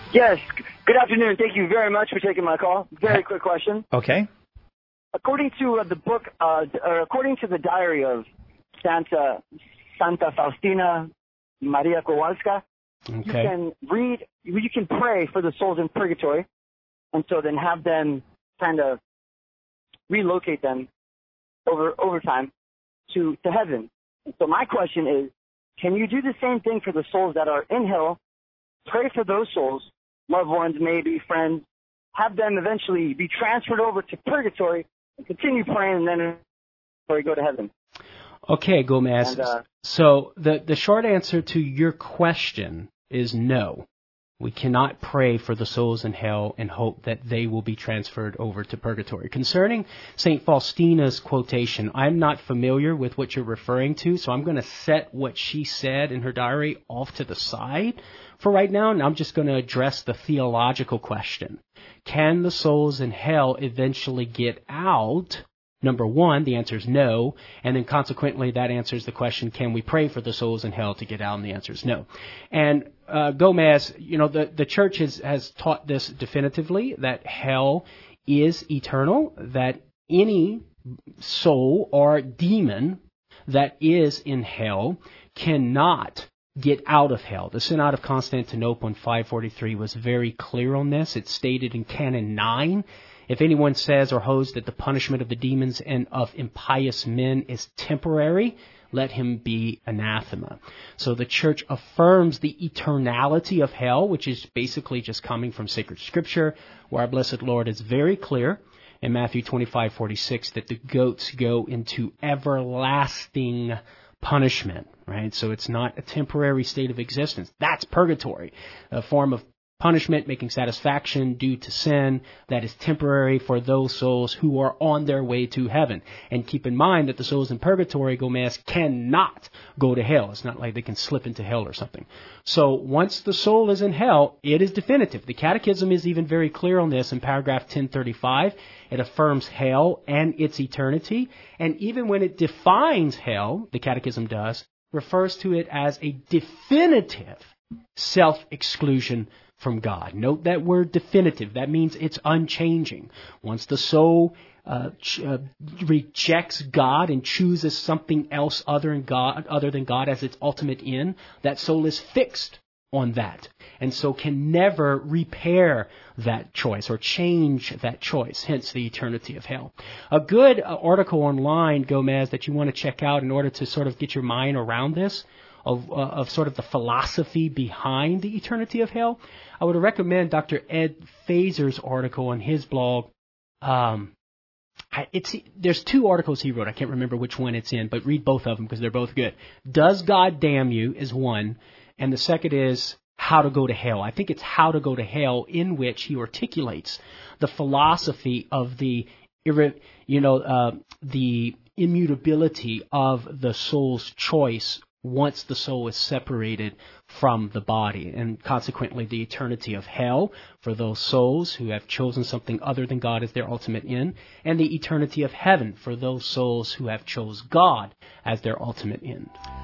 Yes. Good afternoon. Thank you very much for taking my call. Very quick question. Okay. According to the book, or according to the diary of Santa Faustina Maria Kowalska, you can pray for the souls in purgatory, and so then have them kind of relocate them over time to heaven. And so my question is, can you do the same thing for the souls that are in hell? Pray for those souls, loved ones, maybe friends, have them eventually be transferred over to purgatory and continue praying, and then go to heaven. Okay, Gomez. So the short answer to your question is no. We cannot pray for the souls in hell and hope that they will be transferred over to purgatory. Concerning St. Faustina's quotation, I'm not familiar with what you're referring to, so I'm going to set what she said in her diary off to the side for right now, and I'm just going to address the theological question. Can the souls in hell eventually get out? Number one, the answer is no, and then consequently that answers the question, can we pray for the souls in hell to get out? And the answer is no. And Gomez, the church has taught this definitively, that hell is eternal, that any soul or demon that is in hell cannot get out of hell. The Synod of Constantinople in 543 was very clear on this. It's stated in Canon 9. If anyone says or holds that the punishment of the demons and of impious men is temporary, let him be anathema. So the church affirms the eternality of hell, which is basically just coming from sacred scripture, where our blessed Lord is very clear in Matthew 25:46 that the goats go into everlasting punishment, right? So it's not a temporary state of existence. That's purgatory, a form of punishment, making satisfaction due to sin that is temporary for those souls who are on their way to heaven. And keep in mind that the souls in purgatory, Gomez, cannot go to hell. It's not like they can slip into hell or something. So once the soul is in hell, it is definitive. The Catechism is even very clear on this in paragraph 1035. It affirms hell and its eternity. And even when it defines hell, the Catechism does, refers to it as a definitive self-exclusion from God. Note that word definitive. That means it's unchanging. Once the soul rejects God and chooses something else other than God as its ultimate end, that soul is fixed on that, and so can never repair that choice or change that choice, hence the eternity of hell. A good article online, Gomez, that you want to check out in order to sort of get your mind around this, of sort of the philosophy behind the eternity of hell, I would recommend Dr. Ed Feser's article on his blog. There's two articles he wrote. I can't remember which one it's in, but read both of them because they're both good. Does God Damn You is one, and the second is How to Go to Hell. I think it's How to Go to Hell, in which he articulates the philosophy of the immutability of the soul's choice once the soul is separated from the body, and consequently the eternity of hell for those souls who have chosen something other than God as their ultimate end, and the eternity of heaven for those souls who have chose God as their ultimate end.